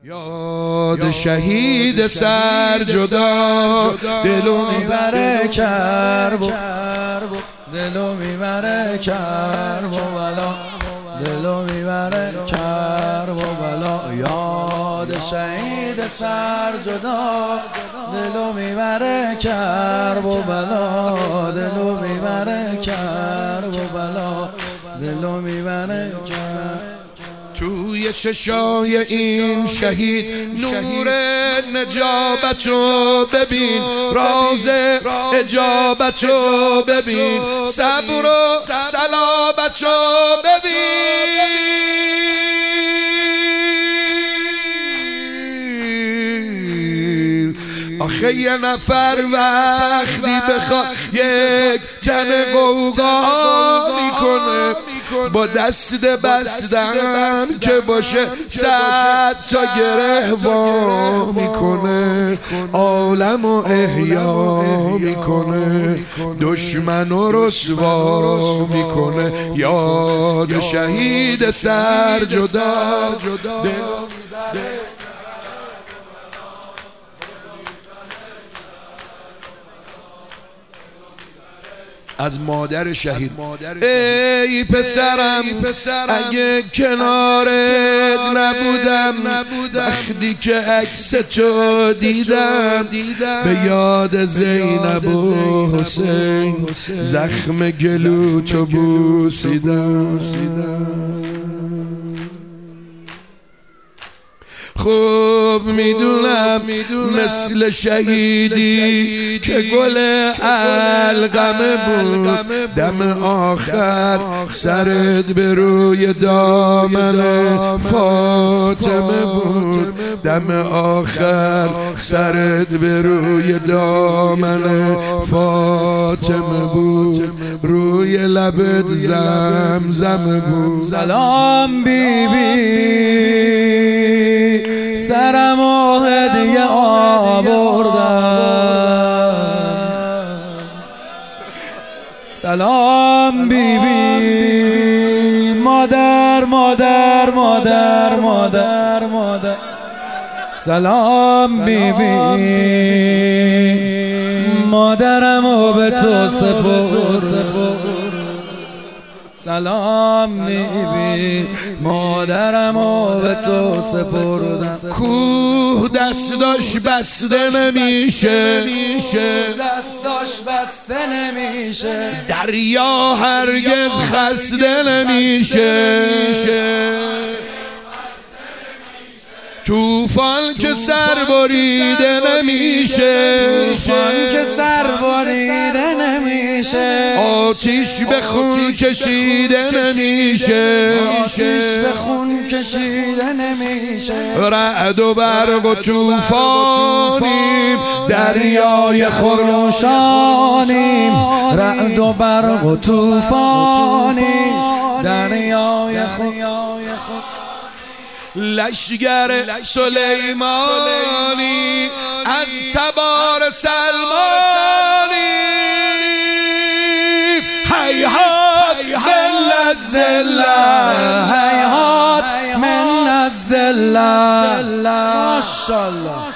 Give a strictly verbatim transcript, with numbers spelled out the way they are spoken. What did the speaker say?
یاد شهید سر جدا دلو میبره کرب و دلو میبره کرب و بلا دلو میبره کرب و بلا یاد شهید سر جدا دلو میبره کرب و بلا دلو میبره کرب و بلا دلو میبره کرب. توی چشای این شهید نور نجابتو ببین، راز اجابتو ببین، صبر و صلابتو ببین. آخه یه نفر وقتی بخواد یک تن قوقا میکنه با دست بستن که باشه صد تا گره وا میکنه، عالم و احیا میکنه، دشمن و رسوا میکنه. یاد شهید سر جدا از مادر شهید. ای پسرم اگه کنارت نبودم، وقتی که عکس تو دیدم به یاد زینب و حسین زخم گلو تو بوسیدم. خوب میدونم مثل شهیدی که گل علقمه بود، دم آخر سرت به روی دامن فاطمه بود، دم آخر سرت به روی دامن فاطمه بود، روی لبت زمزم بود. سلام بی بی سرم و هدیه آوردم، سلام بی بی مادر مادر مادر مادر مادر، سلام بی بی مادرم و به تو سپردم، سلام بیبی مادرم و به تو سپردم. کوه دستاش بسته نمیشه، دستاش بسته نمیشه، دریا هرگز خسته نمیشه، توفان که سر بریده نمیشه، توفان که سر بریده نمیشه، آتیش به خون کشیده نمیشه، آتیش به خون کشیده نمیشه، رعد و برق و توفانیم، دریای خروشانیم، رعد و برق و توفانیم، دریای خروشانیم، لشگر سلیمانی از تبار سلمانی، هیهات من الذلة، هیهات من الذلة. ماشاءالله.